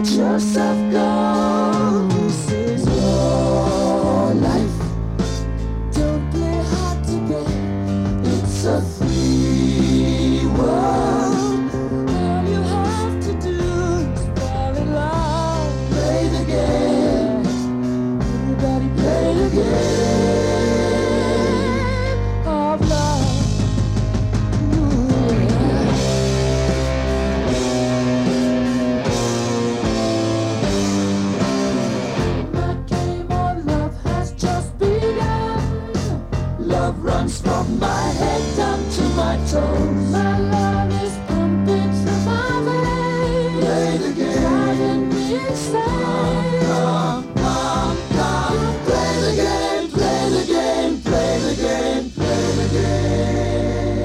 yourself go. This is your life. Don't play hard to get. It's a free world. All you have to do is fall in love. Play the game. Everybody play the game of love. My game of love has just begun. Love runs from my head down to my toes. My love is pumping through my veins. Play the game. Driving me insane. Come, come, come. Play the game, play the game, play the game, play the game.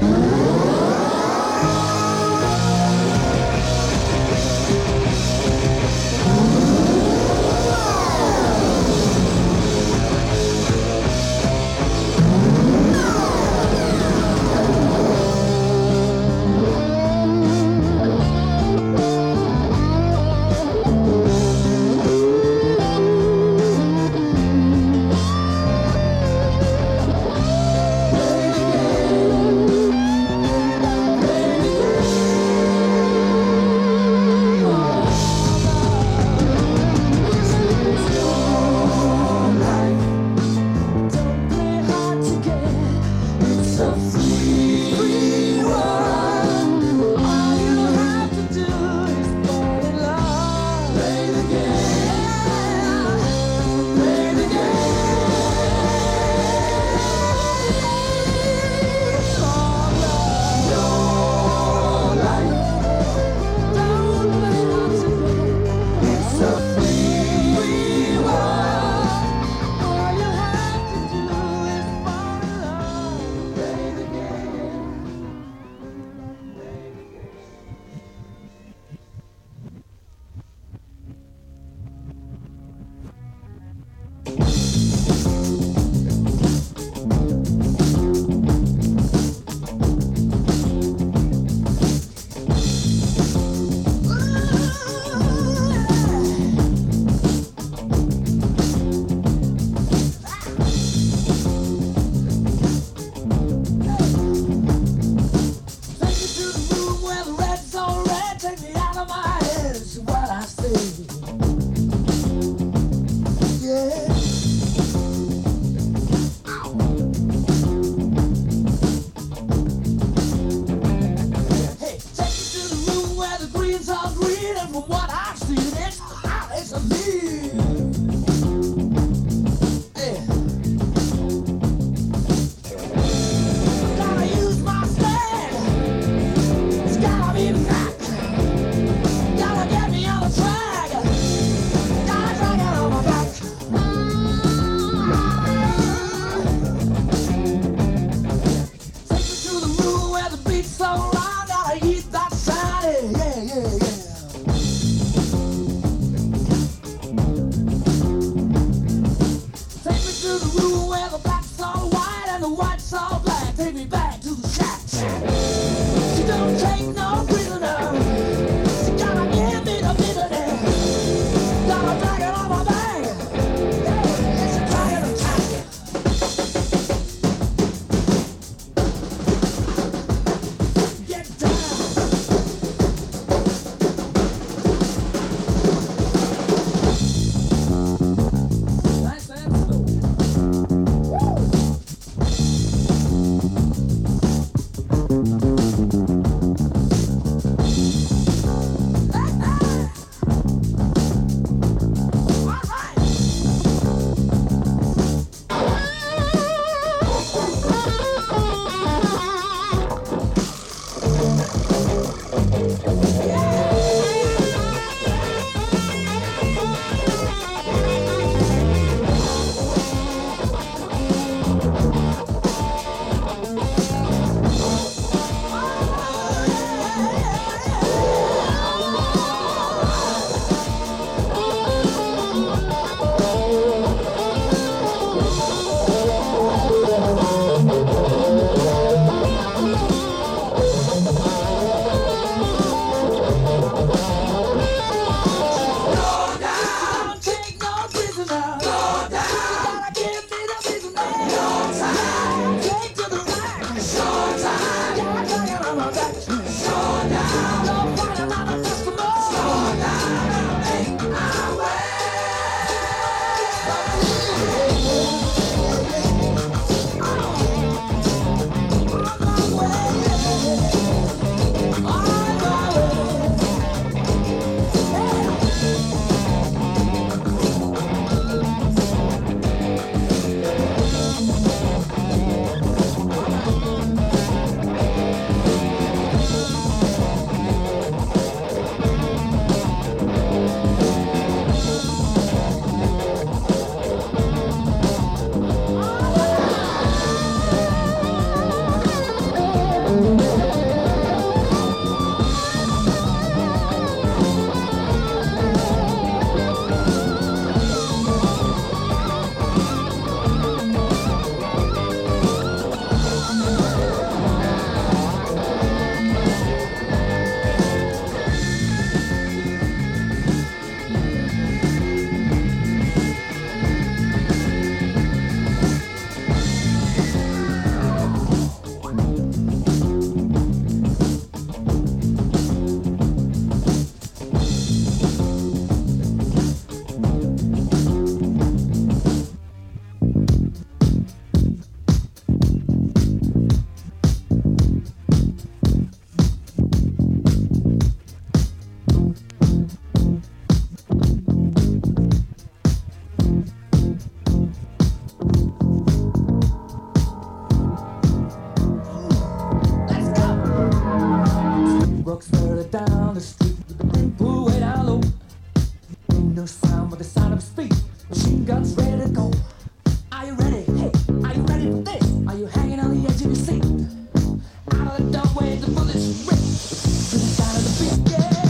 No sound but the sound of his feet. Machine guns ready to go. Are you ready? Hey, are you ready for this? Are you hanging on the edge of your seat? Out of the doorway, the bullets rip to the sound of the beat.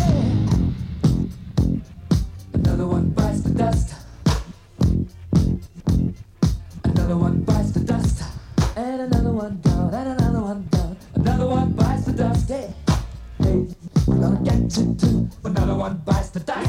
Yeah. Another one bites the dust. Another one bites the dust. And another one down. And another one down. Another one bites the dust. Yeah. Hey, we're gonna get you too. Another one bites the dust.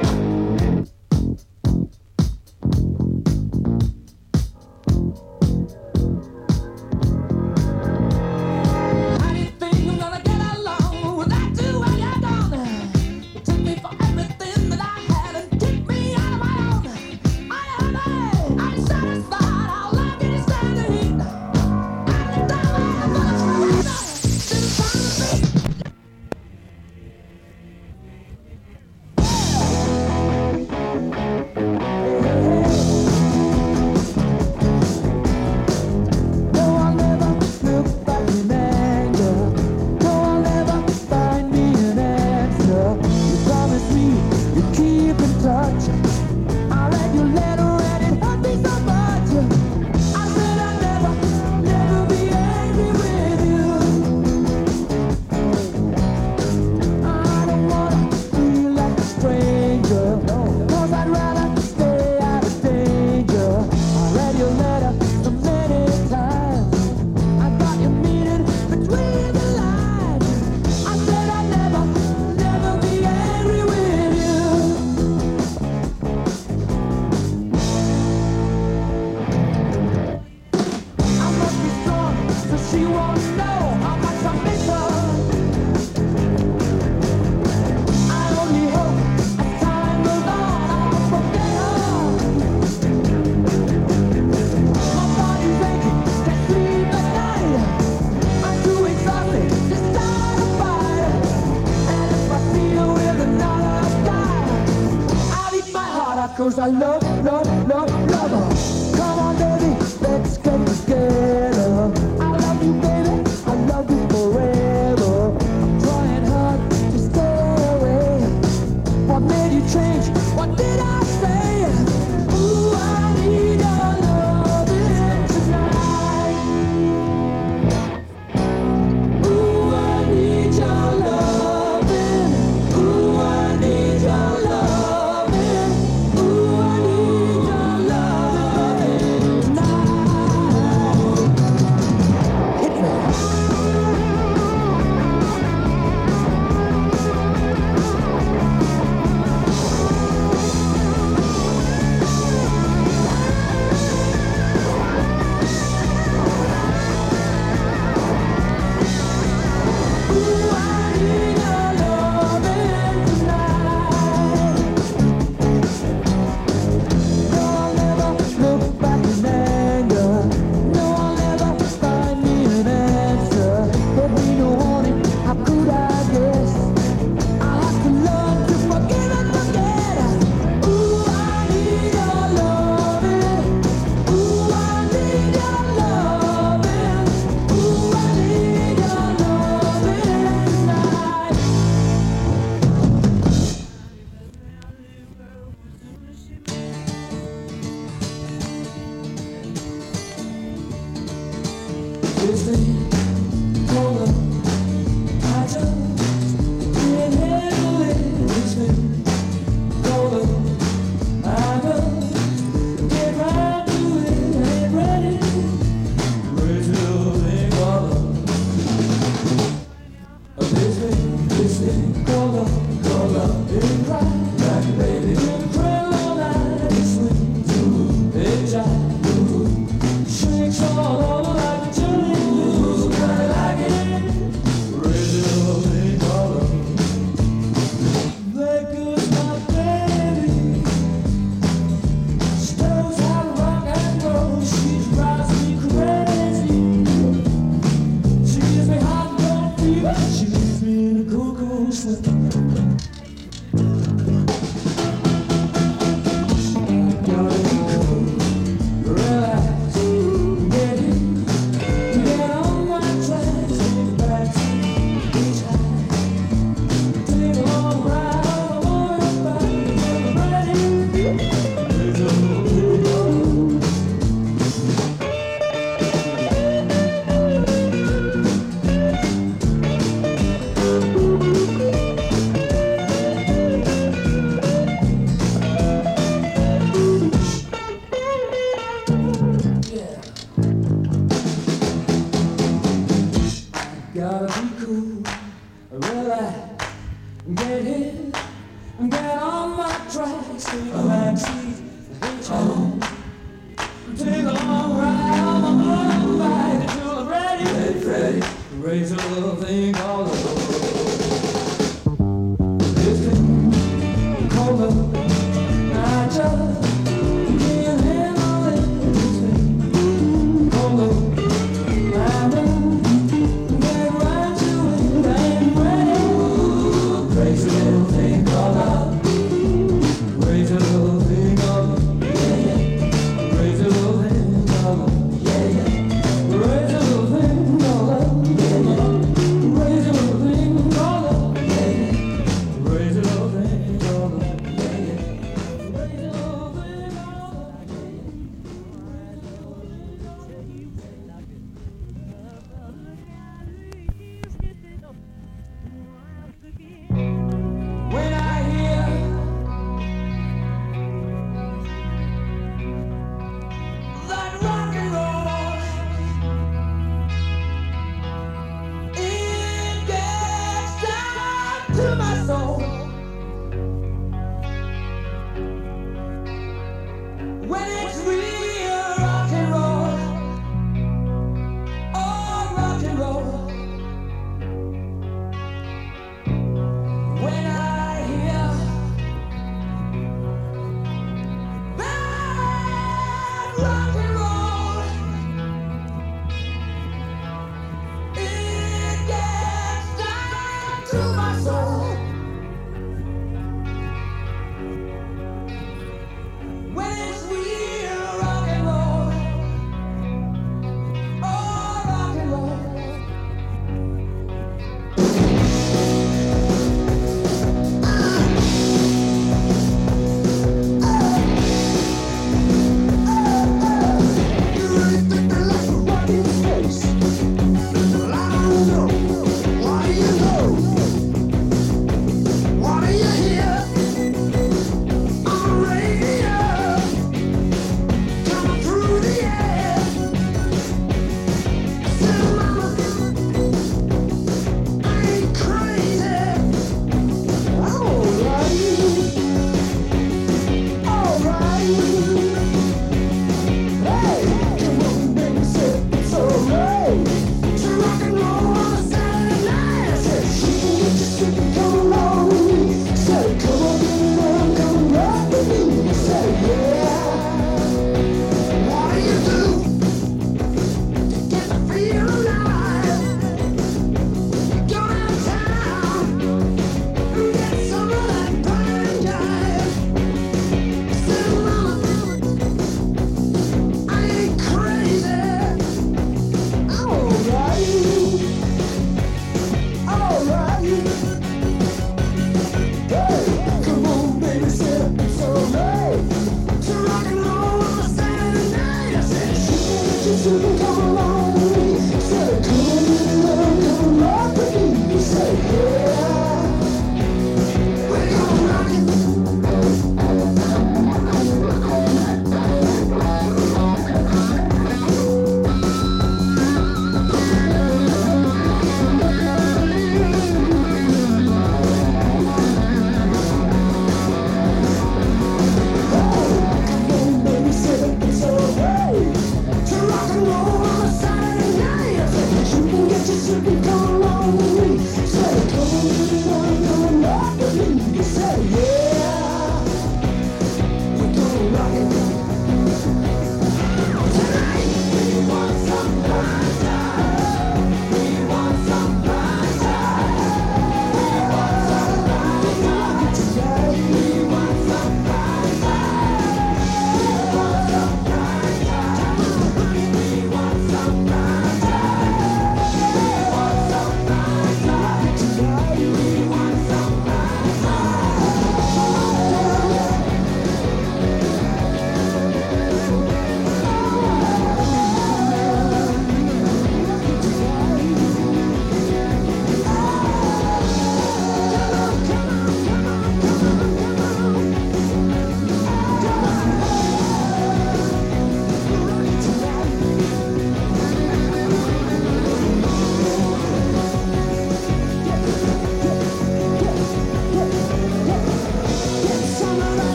Cause I love, love, love, love her. Come on, baby, let's get together. I love you, baby, I love you forever. I'm trying hard to stay away. What made you change? What did I say? Ooh, I need your loving tonight. Ooh, I need your loving. Ooh, I need your loving. Ooh, I need your loving tonight. Hit me.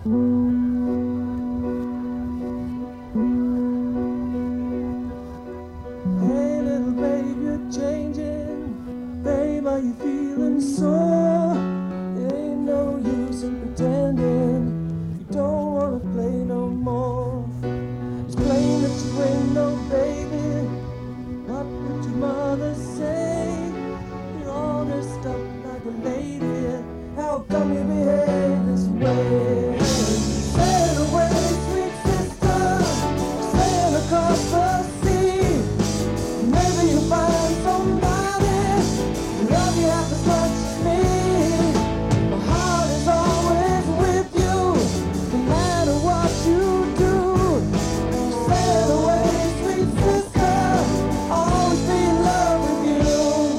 Hey little babe, you're changing. Babe, are you feeling sore? It ain't no use in pretending you don't wanna play no more. It's plain that you ain't no baby. What would your mother say? You're all dressed up like a lady. How come you behave this way? Sail away, sweet sister. Sail across the sea. Maybe you'll find somebody who love you half as much as me. My heart is always with you, no matter what you do. Sail away, sweet sister. I'll always be in love with you.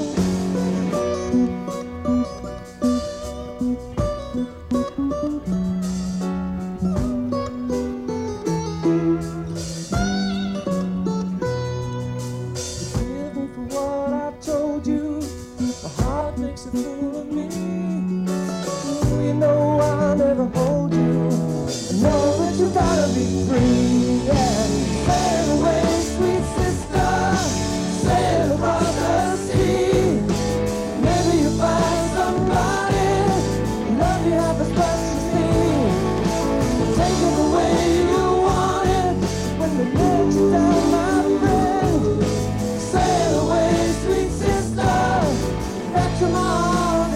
Forgive me for what I told you. My heart makes a fool of me. Ooh, you know I'll never hold you. I know that you gotta be free. Yeah. Sail away, sweet sister. Sail across the sea. Maybe you'll find somebody who love you half as much as me. Take it the way you want it. When they let you down, my friend. Sail away, sweet sister, back to my arms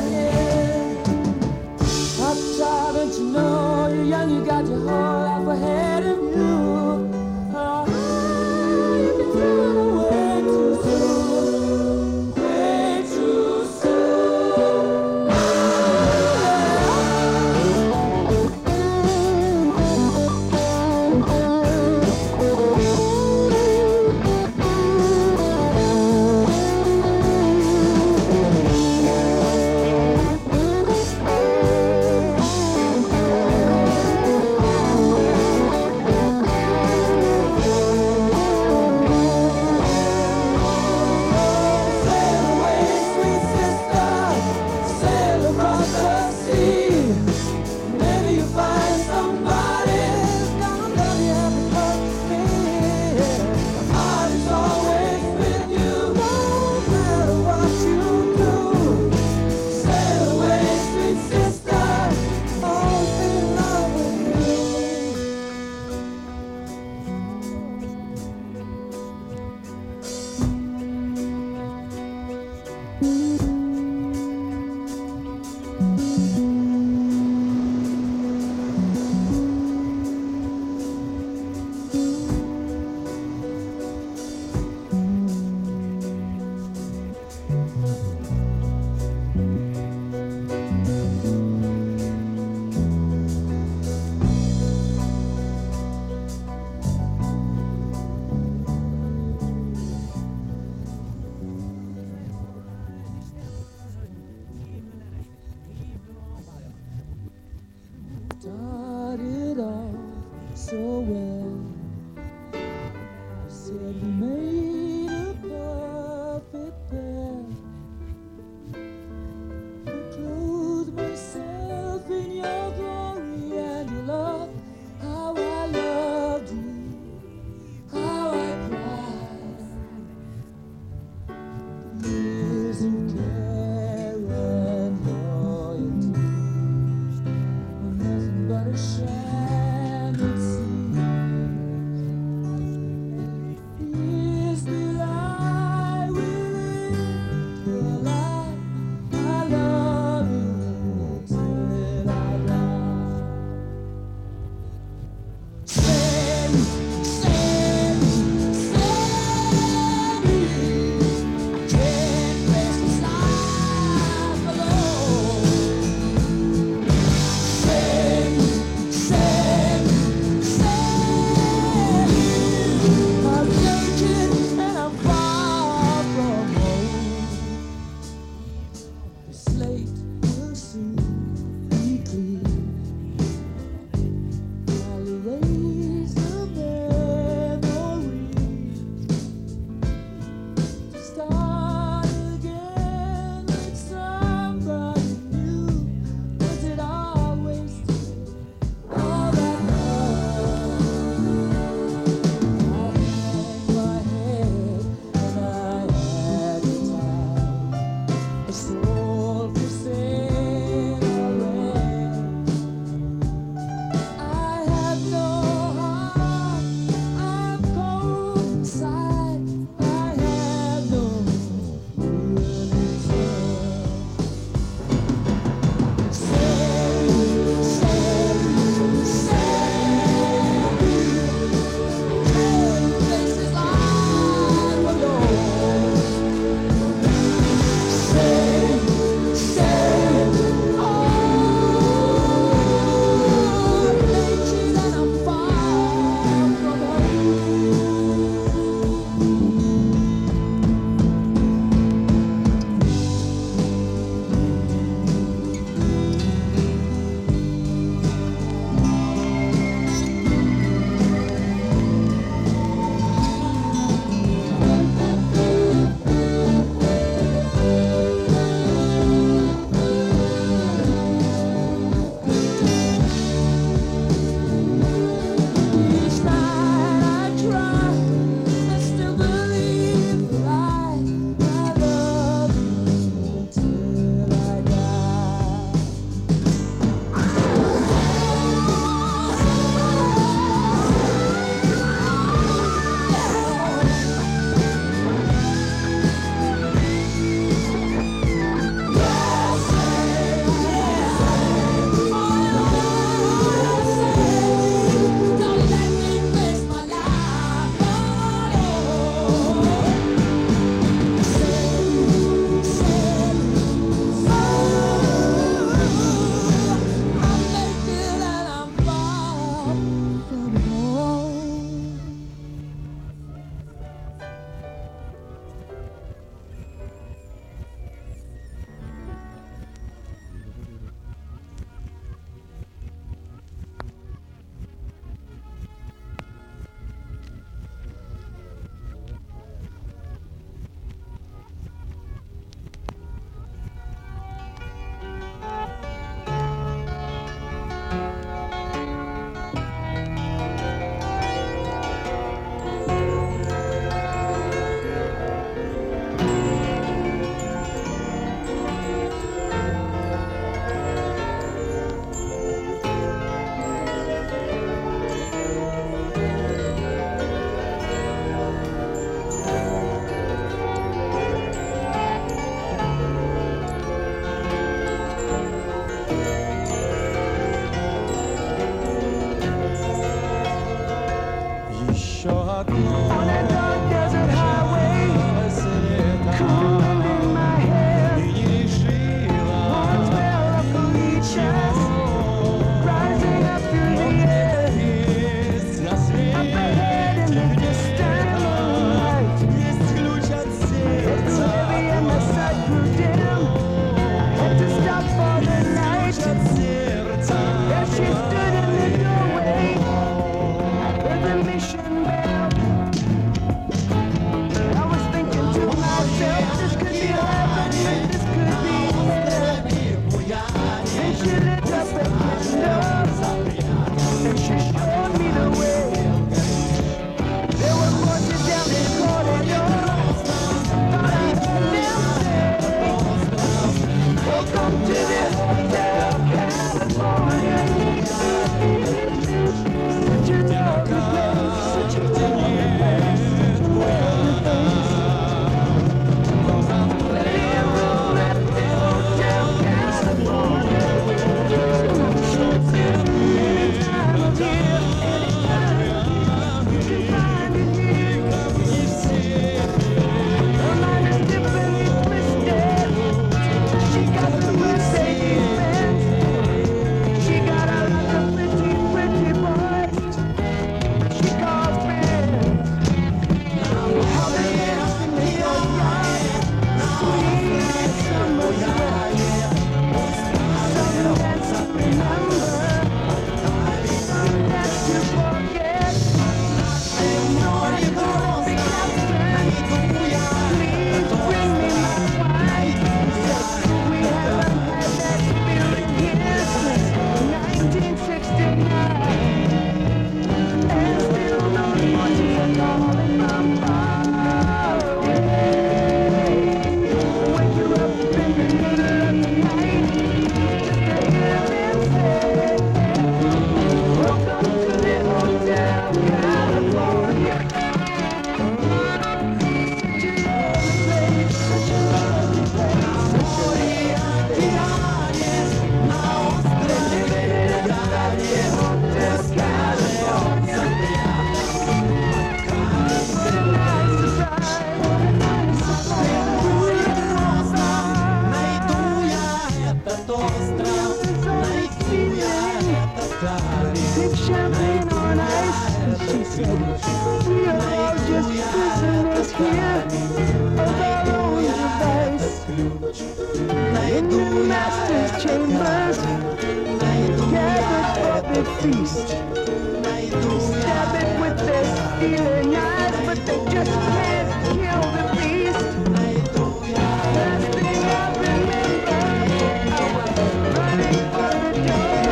said, we are all just prisoners here of our own device. In the master's chambers, gathered for the feast. Stab it with their stealing knives, but they just can't kill the beast. Last thing I remember, I was running for the door.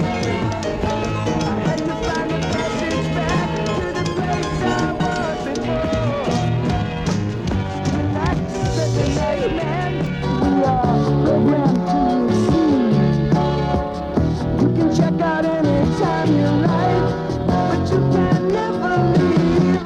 I had to find a passage back to the place I was before. Relax, said the night man. We are programmed to receive. You can check out anytime you like, but you can never leave.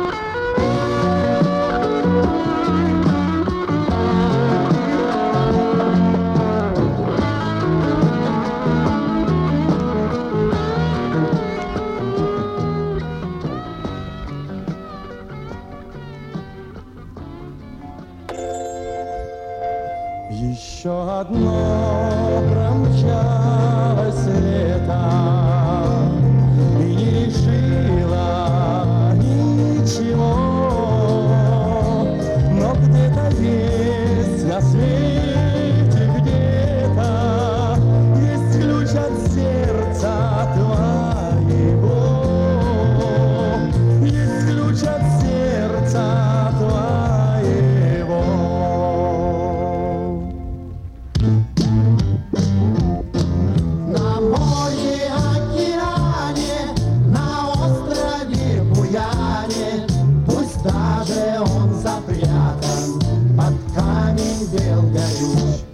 Еще одно промчалось лето и не решила ничего, но где-то есть на свете, где-то есть ключ от сердца твоего, есть ключ от сердца твоего. На море, океане, на острове Буяне, пусть даже он запрятан под камень бел горюч.